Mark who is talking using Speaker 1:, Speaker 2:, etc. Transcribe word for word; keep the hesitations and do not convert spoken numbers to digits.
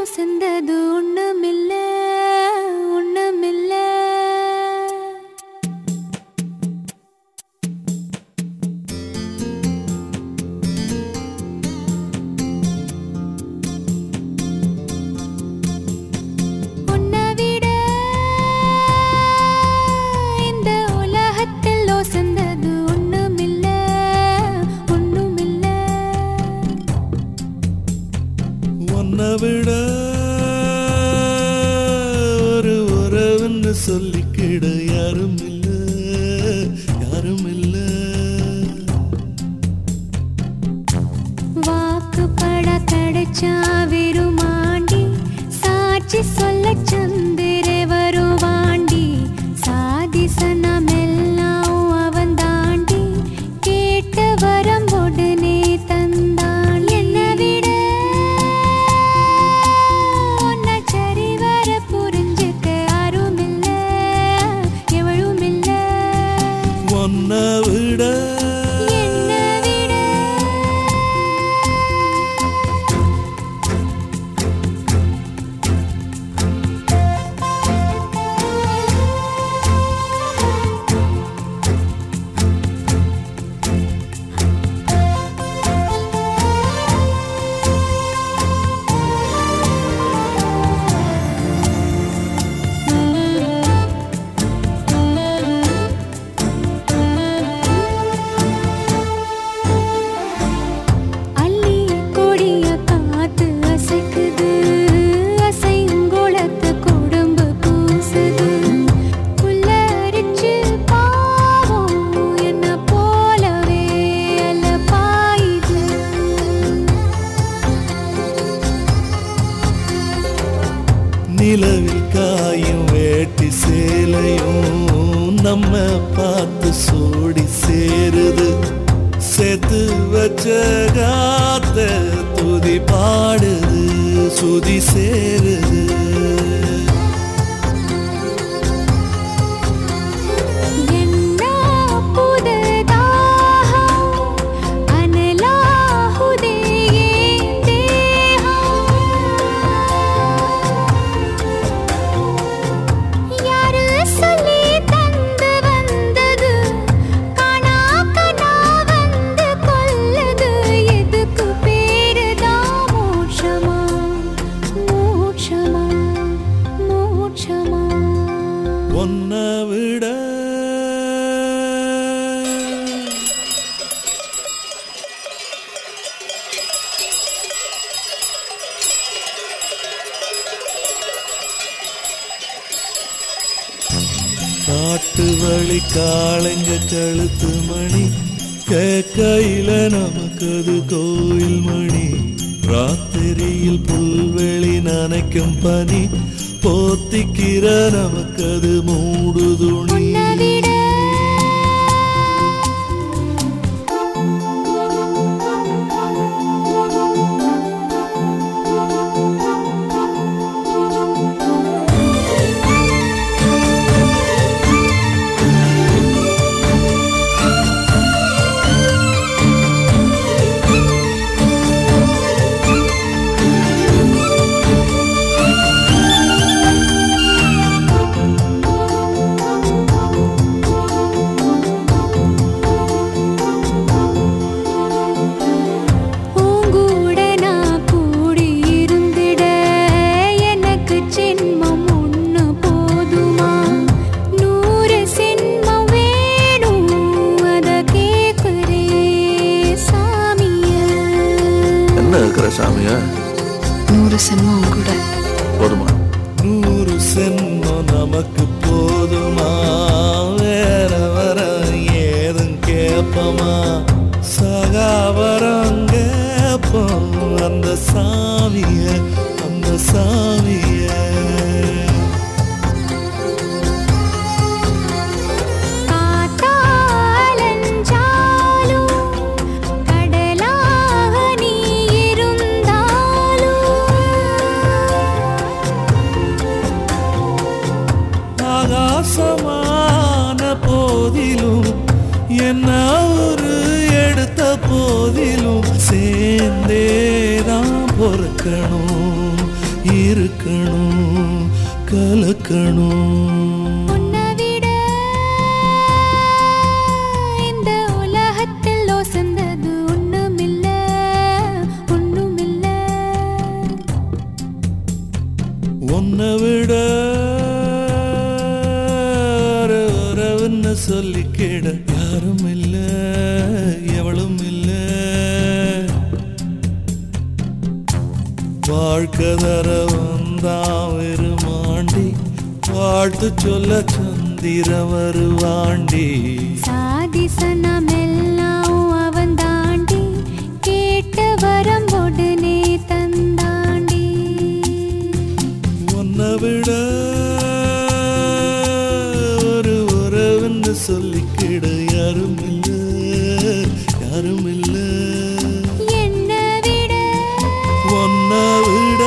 Speaker 1: ஒசந்தது ஒண்ணுமில்ல ஒண்ணுமில்ல. உன்னை விட இந்த உலகத்தில் ஒசந்தது ஒண்ணுமில்ல ஒண்ணுமில்ல.
Speaker 2: உன்னை விட ஒரு உறவுன்னு சொல்லிக்கிட யாரும் இல்ல யாரும் இல்ல.
Speaker 1: வாக்குப்பட கிடைச்சா விருமாண்டி சாட்சி சொல்ல சந்திர வருவாண்டி. சாதி சனமெல்லாம் அவன் தாண்டி கேட்ட வரம் உடனே தந்தான். என்னை விட உன்னை சரிவர புரிஞ்சுக்க யாரும் இல்ல எவளும் இல்ல.
Speaker 2: உன்னை விட
Speaker 1: என்னை விட அள்ளி கொடிய காத்து அசைக்குது அசைங்குளத்து குடும்பு பூசுது. புல்லரிச்சு பாவம் என்ன போலவே அல்ல பாயுது.
Speaker 2: நிலவில் காயும் வேட்டி சேலையும் நம்ம பார்த்து சோடி சேருது. சேர்த்து வச்ச காத்த துதி பாடுது சுதி சேருது.
Speaker 1: என்ன புதுதாகம் அனலாகுதே என் தேகம். யாரு சொல்லி தந்து வந்தது காணா கனா வந்து கொல்லுது. எதுக்கு பேருதான் மோட்சமா மோட்சமா மோட்சமா.
Speaker 2: உன்னை விட காட்டு வழி காளைங்க கழுத்து மணி கேக்கையில நமக்கு அது கோயில் மணி. ராத்திரியில் புல்வெளி நனைக்கும் பனி போத்திக்கிற நமக்கு அது மூடு துணி.
Speaker 1: உன்னை விட உங்கூட நான் கூடி இருந்திட எனக்கு ஜென்மம் ஒண்ணு போதுமா? நூறு ஜென்மம் வேணும் அத கேக்குறே சாமிய.
Speaker 2: என்ன இருக்கிற சாமியா?
Speaker 3: நூறு சென்மம் கூட
Speaker 2: போதுமா? நூறு சென்மம் நமக்கு போதுமா? வேற வர ஏதும் கேப்பமா? சகாவரம் கேப்போம் அந்த சாமிய அந்த சாமிய.
Speaker 1: காத்தாலஞ்சாலும் கடலாக நீ இருந்தாலும்
Speaker 2: ஆகாசமான போதிலும் என்ன ஒரு எடுத்த போதிலும் சேர்ந்தேதான் பொறுக்கணும் இருக்கணும் கலக்கணும்.
Speaker 1: உன்னை விட இந்த உலகத்தில் ஒசந்தது ஒண்ணுமில்ல ஒண்ணுமில்ல.
Speaker 2: உன்னை விட ஒரு உறவுன்னு சொல்லிக்கிட யாரும் இல்ல எவளும் இல்ல. வாழ்க்கை தர வந்தான் வெறுமாண்டி வாழ்த்து சொல்ல சந்திர வருவாண்டி.
Speaker 1: சாதி சனம் எல்லாம் அவன் தாண்டி கேட்டு வரம் உடனே தந்தாண்டி.
Speaker 2: உன்னை விட ஒரு உறவுன்னு சொல்லிக்கிட யாரும் இல்ல யாரும் இல்ல.
Speaker 1: என்னை விட
Speaker 2: உன்னை விட